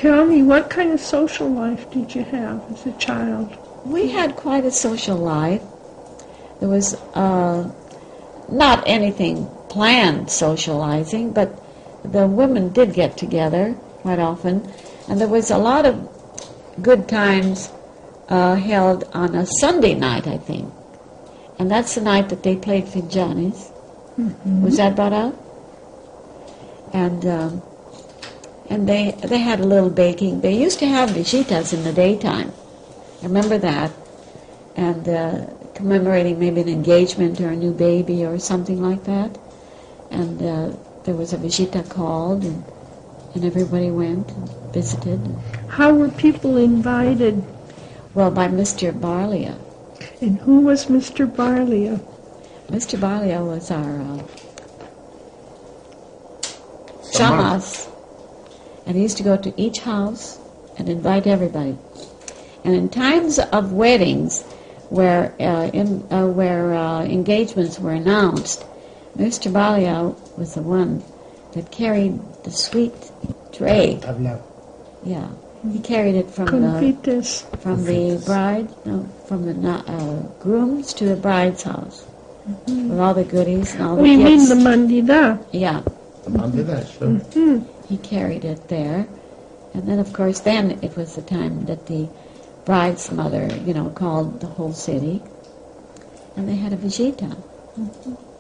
Tell me, what kind of social life did you have as a child? We had quite a social life. There was not anything planned socializing, but the women did get together quite often, and there was a lot of good times held on a Sunday night, I think. And that's the night that they played Finjanis. Mm-hmm. Was that brought out? And they had a little baking. They used to have visitas in the daytime. I remember that. And commemorating maybe an engagement or a new baby or something like that. And there was a visita called, and everybody went and visited. How were people invited? Well, by Mr. Barlia. And who was Mr. Barlia? Mr. Barlia was our shamas. And he used to go to each house and invite everybody. And in times of weddings, where engagements were announced, Mr. Barlia was the one that carried the sweet tray. Yeah, he carried it from the grooms to the bride's house, mm-hmm. with all the goodies and all the gifts. You mean the mandida? Yeah. The mandida, sure. Mm-hmm. He carried it there, and then of course it was the time that the bride's mother, called the whole city, and they had a visita. Mm-hmm.